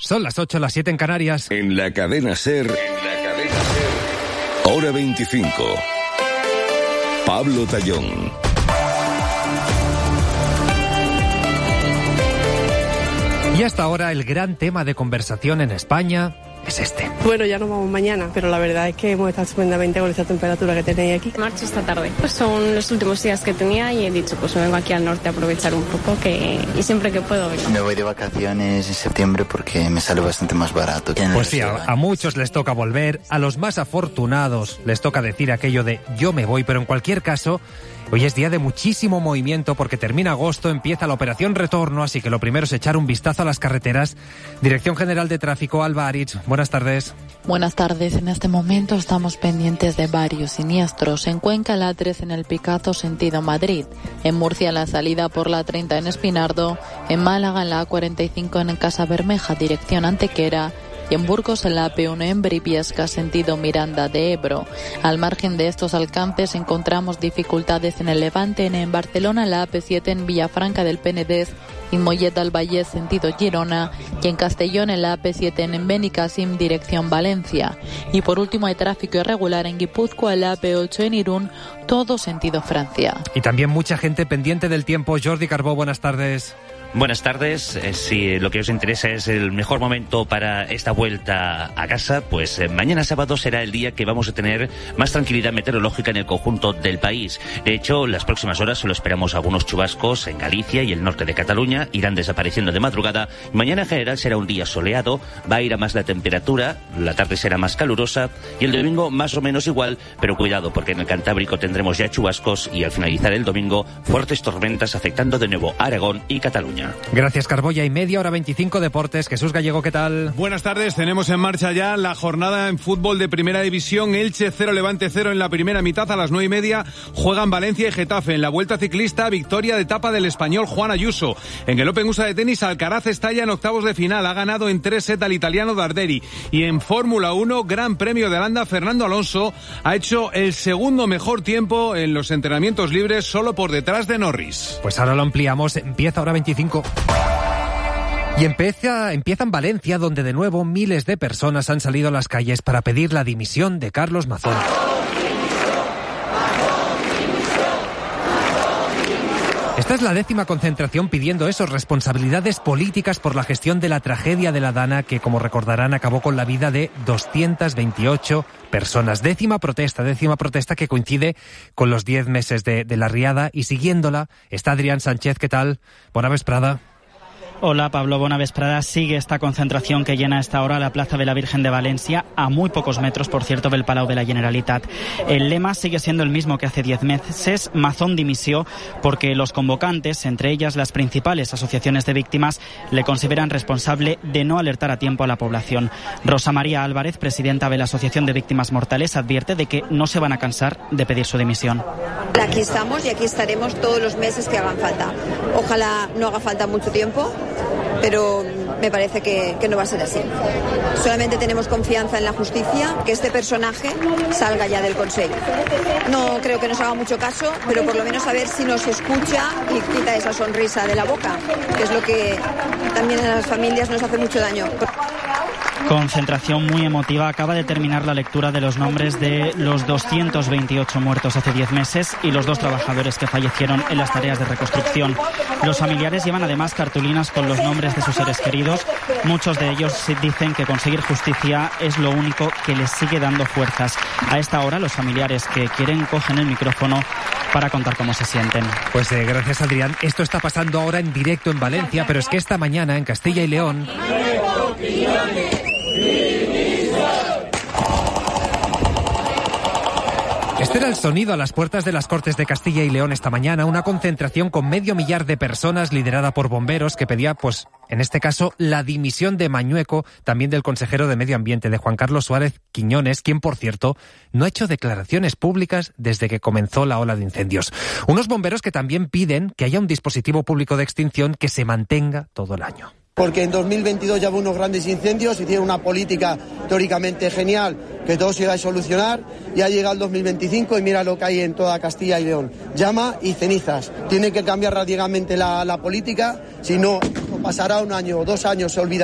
Son las 8, las 7 en Canarias. En la cadena SER, hora 25. Pablo Tallón. Y hasta ahora el gran tema de conversación en España es este. Bueno, ya nos vamos mañana, pero la verdad es que hemos estado estupendamente con esta temperatura que tenéis aquí. Marcho esta tarde. Pues son los últimos días que tenía y he dicho, pues me vengo aquí al norte a aprovechar un poco y siempre que puedo vengo. Me voy de vacaciones en septiembre porque me sale bastante más barato. Pues sí, a muchos les toca volver, a los más afortunados les toca decir aquello de yo me voy, pero en cualquier caso, hoy es día de muchísimo movimiento porque termina agosto, empieza la operación retorno, así que lo primero es echar un vistazo a las carreteras. Dirección General de Tráfico, Alba Aritz, buenas tardes. Buenas tardes. En este momento estamos pendientes de varios siniestros. En Cuenca, la A3 en el Picazo, sentido Madrid. En Murcia, la salida por la 30 en Espinardo. En Málaga, en la A45 en Casa Bermeja, dirección Antequera. Y en Burgos, en la AP1 en Briviesca, sentido Miranda de Ebro. Al margen de estos alcances encontramos dificultades en el Levante, en Barcelona, la AP7 en Villafranca del Penedès y Mollet del Vallès, sentido Girona, y en Castellón, en la AP7 en Benicàssim, dirección Valencia. Y por último hay tráfico irregular en Guipúzcoa, en la AP8 en Irún, todo sentido Francia. Y también mucha gente pendiente del tiempo. Jordi Carbó, buenas tardes. Buenas tardes. Si lo que os interesa es el mejor momento para esta vuelta a casa, pues mañana sábado será el día que vamos a tener más tranquilidad meteorológica en el conjunto del país. De hecho, las próximas horas solo esperamos algunos chubascos en Galicia y el norte de Cataluña, irán desapareciendo de madrugada. Mañana en general será un día soleado, va a ir a más la temperatura, la tarde será más calurosa y el domingo más o menos igual, pero cuidado porque en el Cantábrico tendremos ya chubascos y al finalizar el domingo fuertes tormentas afectando de nuevo a Aragón y Cataluña. Gracias, Carboya. Y media hora 25 deportes. Jesús Gallego, ¿qué tal? Buenas tardes. Tenemos en marcha ya la jornada en fútbol de Primera División. Elche 0, Levante 0 en la primera mitad. A las 9:30 juegan Valencia y Getafe. En la Vuelta Ciclista, victoria de etapa del español Juan Ayuso. En el Open USA de tenis, Alcaraz está ya en octavos de final. Ha ganado en 3 sets al italiano Darderi. Y en Fórmula 1, Gran Premio de Holanda, Fernando Alonso ha hecho el segundo mejor tiempo en los entrenamientos libres, solo por detrás de Norris. Pues ahora lo ampliamos. Empieza hora 25. Y empieza en Valencia, donde de nuevo miles de personas han salido a las calles para pedir la dimisión de Carlos Mazón. Esta es la 10ª concentración pidiendo eso, responsabilidades políticas por la gestión de la tragedia de la Dana, que, como recordarán, acabó con la vida de 228 personas. 10ª protesta que coincide con los 10 meses de la riada, y siguiéndola está Adrián Sánchez. ¿Qué tal? Bona vesprada. Hola Pablo, bona vesprada. Sigue esta concentración que llena a esta hora la Plaza de la Virgen de Valencia, a muy pocos metros, por cierto, del Palau de la Generalitat. El lema sigue siendo el mismo que hace 10 meses, Mazón dimisión, porque los convocantes, entre ellas las principales asociaciones de víctimas, le consideran responsable de no alertar a tiempo a la población. Rosa María Álvarez, presidenta de la Asociación de Víctimas Mortales, advierte de que no se van a cansar de pedir su dimisión. Aquí estamos y aquí estaremos todos los meses que hagan falta. Ojalá no haga falta mucho tiempo, pero me parece que no va a ser así. Solamente tenemos confianza en la justicia, que este personaje salga ya del Consejo. No creo que nos haga mucho caso, pero por lo menos a ver si nos escucha y quita esa sonrisa de la boca, que es lo que también a las familias nos hace mucho daño. Concentración muy emotiva. Acaba de terminar la lectura de los nombres de los 228 muertos hace 10 meses y los 2 trabajadores que fallecieron en las tareas de reconstrucción. Los familiares llevan además cartulinas con los nombres de sus seres queridos. Muchos de ellos dicen que conseguir justicia es lo único que les sigue dando fuerzas. A esta hora, los familiares que quieren cogen el micrófono para contar cómo se sienten. Pues gracias, Adrián. Esto está pasando ahora en directo en Valencia, pero es que esta mañana en Castilla y León... Este era el sonido a las puertas de las Cortes de Castilla y León esta mañana, una concentración con 500.000 de personas liderada por bomberos que pedía, pues, en este caso, la dimisión de Mañueco, también del consejero de Medio Ambiente, de Juan Carlos Suárez Quiñones, quien, por cierto, no ha hecho declaraciones públicas desde que comenzó la ola de incendios. Unos bomberos que también piden que haya un dispositivo público de extinción que se mantenga todo el año. Porque en 2022 ya hubo unos grandes incendios, hicieron una política teóricamente genial que todo se iba a solucionar, y ha llegado el 2025 y mira lo que hay en toda Castilla y León: llama y cenizas. Tiene que cambiar radicalmente la política, si no pasará 1 año o 2 años, se olvidará.